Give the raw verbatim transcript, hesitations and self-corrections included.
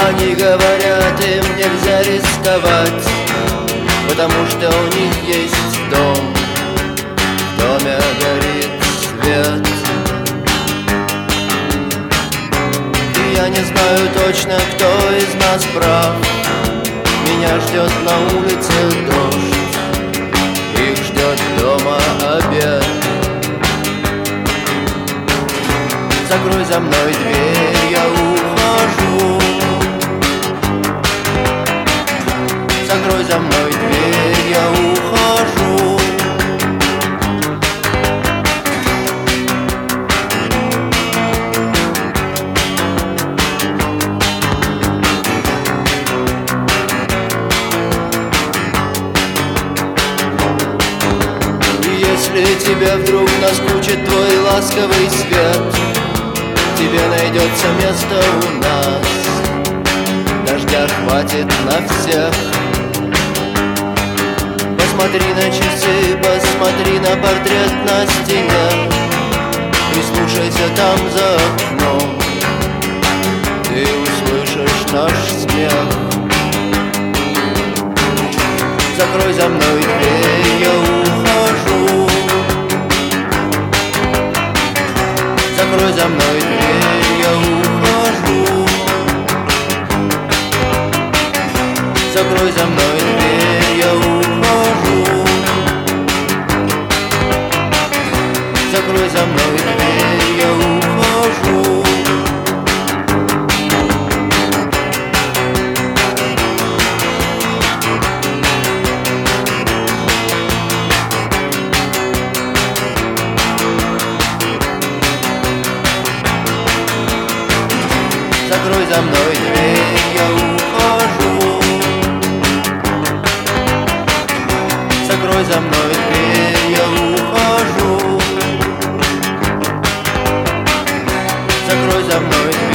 Они говорят, им нельзя рисковать, потому что у них есть дом. В доме горит свет. И я не знаю точно, кто из нас прав. Меня ждет на улице дождь, их ждет дома обед. Закрой за мной дверь, я ухожу. Закрой за мной дверь, я ухожу. И если тебе вдруг наскучит твой ласковый свет, тебе найдется место у нас. Дождя хватит на всех. Посмотри на часы, посмотри на портрет на стене. Прислушайся там за окном, ты услышишь наш смех. Закрой за мной дверь, я ухожу. Закрой за мной дверь, я ухожу. Закрой за мной дверь, я ухожу. Закрой за мной дверь, я ухожу. Закрой за мной дверь, я ухожу. Закрой за мной дверь, я ухожу. Закрой за мной дверь.